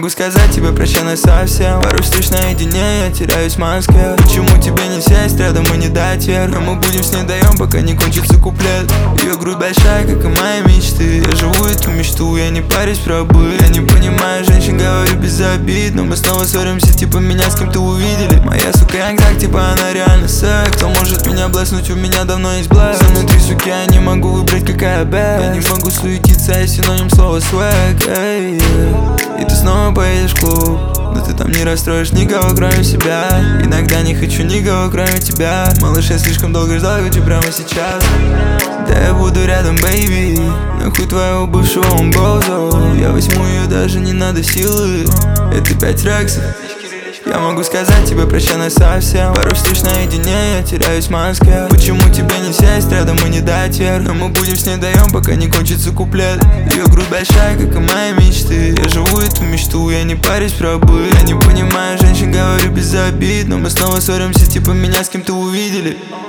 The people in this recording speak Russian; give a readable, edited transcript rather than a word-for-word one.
могу сказать тебе прощай совсем. Пару встреч наедине, я теряюсь в Москве. Почему тебе не сесть рядом и не дать вверх? Но мы будем с ней даем, пока не кончится куплет. Ее грудь большая, как и мои мечты. Я живу эту мечту, я не парюсь про быт. Я не понимаю женщин, говорю без обид. Но мы снова ссоримся, типа меня с кем-то увидели. Моя сука янг, типа она реально секс. Кто может меня блеснуть, у меня давно есть блэк. Со мной три суки, я не могу выбрать, какая бэк. Я не могу суетиться, я синоним слова свэг. И ты снова поедешь в клуб, но ты там не расстроишь никого, кроме себя. Иногда не хочу никого, кроме тебя. Малыш, я слишком долго ждал, хочу прямо сейчас. Да я буду рядом, бэйби. Нахуй твоего бывшего он бозо. Я возьму ее, даже не надо силы. Это 5 рексов. Я могу сказать тебе прощай совсем. Пару встреч наедине, я теряюсь в Москве. Почему тебе не сесть рядом и не дать вверх? Но мы будем с ней даем, пока не кончится куплет. Ее грудь большая, как и мои мечты. Я живу эту мечту, я не парюсь про быт. Я не понимаю женщин, говорю без обид. Но мы снова ссоримся, типа меня с кем-то увидели.